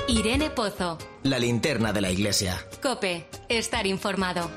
Irene Pozo. La linterna de la iglesia. COPE. Estar informado.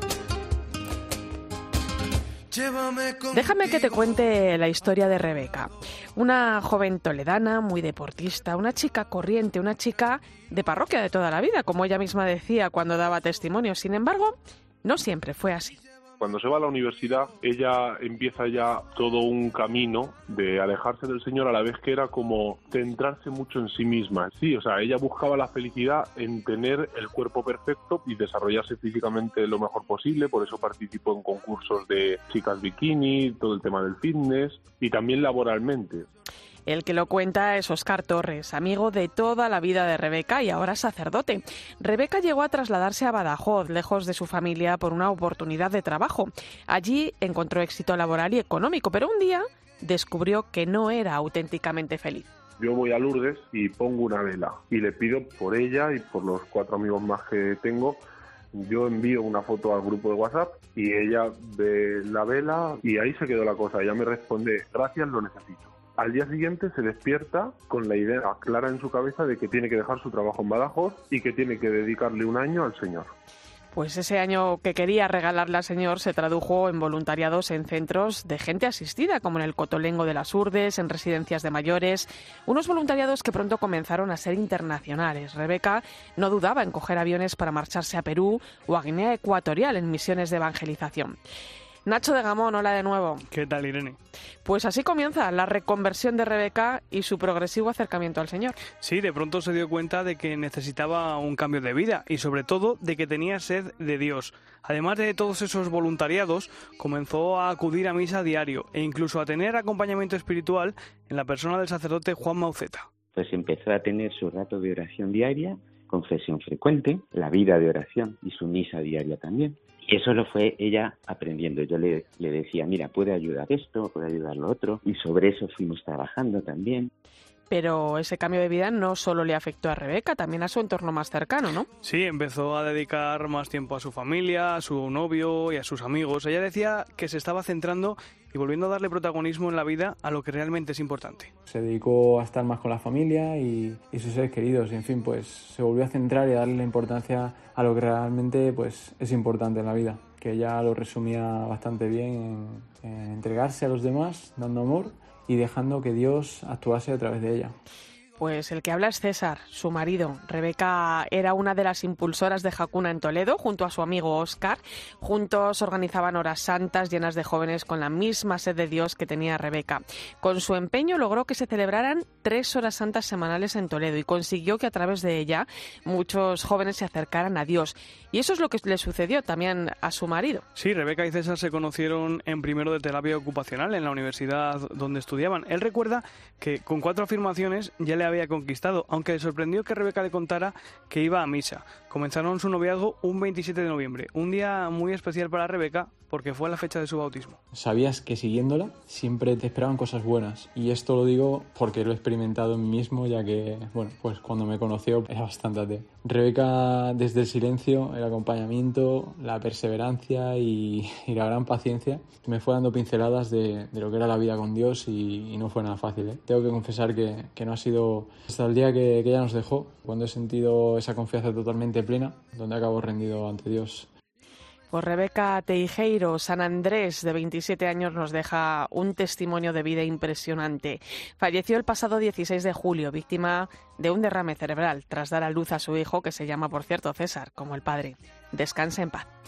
Déjame que te cuente la historia de Rebeca, una joven toledana, muy deportista, una chica corriente, una chica de parroquia de toda la vida, como ella misma decía cuando daba testimonio. Sin embargo, no siempre fue así. Cuando se va a la universidad, ella empieza ya todo un camino de alejarse del Señor, a la vez que era como centrarse mucho en sí misma. Sí, o sea, ella buscaba la felicidad en tener el cuerpo perfecto y desarrollarse físicamente lo mejor posible, por eso participó en concursos de chicas bikini, todo el tema del fitness y también laboralmente. El que lo cuenta es Óscar Torres, amigo de toda la vida de Rebeca y ahora sacerdote. Rebeca llegó a trasladarse a Badajoz, lejos de su familia, por una oportunidad de trabajo. Allí encontró éxito laboral y económico, pero un día descubrió que no era auténticamente feliz. Yo voy a Lourdes y pongo una vela y le pido por ella y por los 4 amigos más que tengo. Yo envío una foto al grupo de WhatsApp y ella ve la vela y ahí se quedó la cosa. Ella me responde, gracias, lo necesito. Al día siguiente se despierta con la idea clara en su cabeza de que tiene que dejar su trabajo en Badajoz y que tiene que dedicarle un año al Señor. Pues ese año que quería regalarle al Señor se tradujo en voluntariados en centros de gente asistida, como en el Cotolengo de las Urdes, en residencias de mayores. Unos voluntariados que pronto comenzaron a ser internacionales. Rebeca no dudaba en coger aviones para marcharse a Perú o a Guinea Ecuatorial en misiones de evangelización. Nacho de Gamón, hola de nuevo. ¿Qué tal, Irene? Pues así comienza la reconversión de Rebeca y su progresivo acercamiento al Señor. Sí, de pronto se dio cuenta de que necesitaba un cambio de vida y sobre todo de que tenía sed de Dios. Además de todos esos voluntariados, comenzó a acudir a misa a diario e incluso a tener acompañamiento espiritual en la persona del sacerdote Juan Mauceta. Pues empezó a tener su rato de oración diaria, confesión frecuente, la vida de oración y su misa diaria también. Y eso lo fue ella aprendiendo. Yo le decía, mira, puede ayudar esto, puede ayudar lo otro, y sobre eso fuimos trabajando también. Pero ese cambio de vida no solo le afectó a Rebeca, también a su entorno más cercano, ¿no? Sí, empezó a dedicar más tiempo a su familia, a su novio y a sus amigos. Ella decía que se estaba centrando y volviendo a darle protagonismo en la vida a lo que realmente es importante. Se dedicó a estar más con la familia y sus seres queridos, y en fin, pues se volvió a centrar y a darle la importancia a lo que realmente pues es importante en la vida, que ella lo resumía bastante bien en entregarse a los demás, dando amor y dejando que Dios actuase a través de ella. Pues el que habla es César, su marido. Rebeca era una de las impulsoras de Jacuna en Toledo, junto a su amigo Óscar. Juntos organizaban horas santas llenas de jóvenes con la misma sed de Dios que tenía Rebeca. Con su empeño logró que se celebraran 3 horas santas semanales en Toledo y consiguió que a través de ella muchos jóvenes se acercaran a Dios. Y eso es lo que le sucedió también a su marido. Sí, Rebeca y César se conocieron en primero de terapia ocupacional en la universidad donde estudiaban. Él recuerda que con 4 afirmaciones ya le había conquistado, aunque le sorprendió que Rebeca le contara que iba a misa. Comenzaron su noviazgo un 27 de noviembre, un día muy especial para Rebeca porque fue la fecha de su bautismo. Sabías que siguiéndola siempre te esperaban cosas buenas, y esto lo digo porque lo he experimentado en mí mismo, ya que, bueno, pues cuando me conoció era bastante ateo. Rebeca, desde el silencio, el acompañamiento, la perseverancia y la gran paciencia, me fue dando pinceladas de lo que era la vida con Dios y no fue nada fácil, ¿eh? Tengo que confesar que no ha sido hasta el día que ella nos dejó, cuando he sentido esa confianza totalmente plena, donde acabo rendido ante Dios. Pues Rebeca Teijeiro San Andrés, de 27 años, nos deja un testimonio de vida impresionante. Falleció el pasado 16 de julio, víctima de un derrame cerebral, tras dar a luz a su hijo, que se llama, por cierto, César, como el padre. Descanse en paz.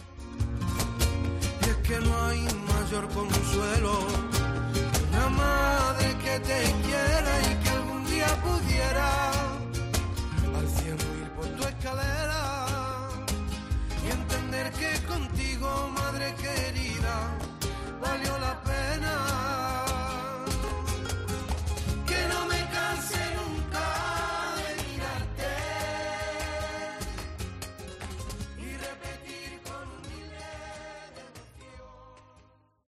Y es que no hay mayor consuelo, una madre que te quiera y que algún día pudiera